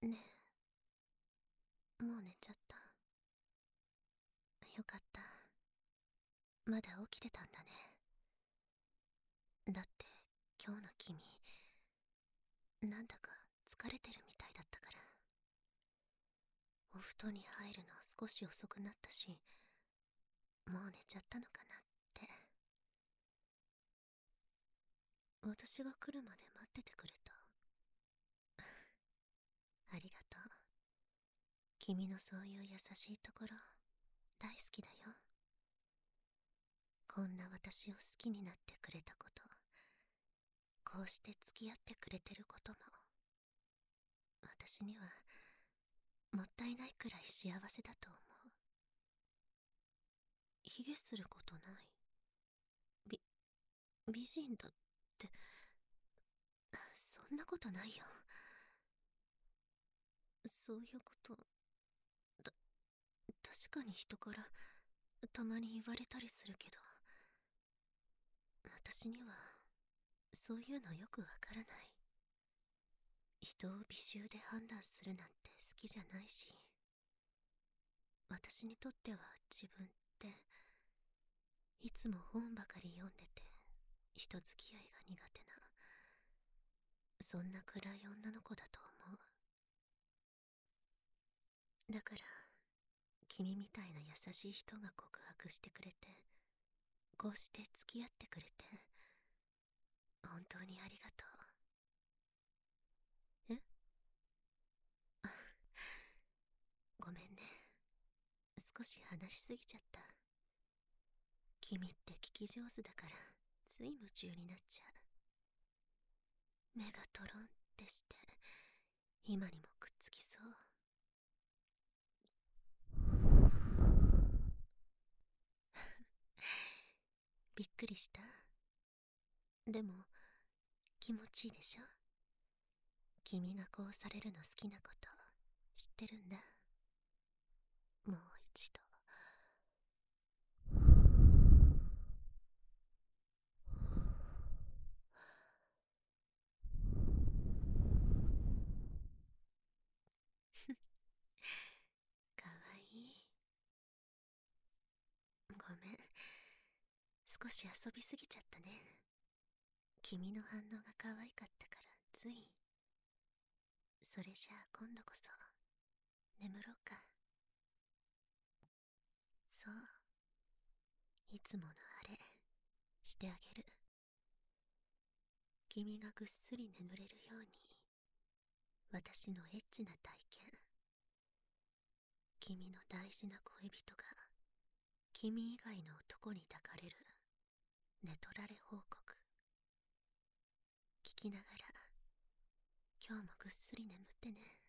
ねえ、もう寝ちゃった？よかった。まだ起きてたんだね。だって今日の君、なんだか疲れてるみたいだったから。お布団に入るの少し遅くなったし、もう寝ちゃったのかなって。私が来るまで待っててくれた。ありがとう。君のそういう優しいところ大好きだよ。こんな私を好きになってくれたこと、こうして付き合ってくれてることも、私にはもったいないくらい幸せだと思う。卑下することない。び美人だって、そんなことないよ。そういうこと、確かに人からたまに言われたりするけど、私にはそういうのよくわからない。人を美醜で判断するなんて好きじゃないし、私にとっては自分っていつも本ばかり読んでて人付き合いが苦手な、そんな暗い女の子だと思う。だから君みたいな優しい人が告白してくれて、こうして付き合ってくれて、本当にありがとう。えごめんね、少し話しすぎちゃった。君って聞き上手だからつい夢中になっちゃう。目がトロンってして今にもくっつきそう。びっくりした？でも気持ちいいでしょ？君がこうされるの好きなこと知ってるんだ。もう一度。かわいい。ごめん、少し遊びすぎちゃったね。君の反応が可愛かったからつい。それじゃあ今度こそ眠ろうか。そう、いつものあれしてあげる。君がぐっすり眠れるように、私のエッチな体験、君の大事な恋人が君以外の男に抱かれる寝取られ報告、聞きながら今日もぐっすり眠ってね。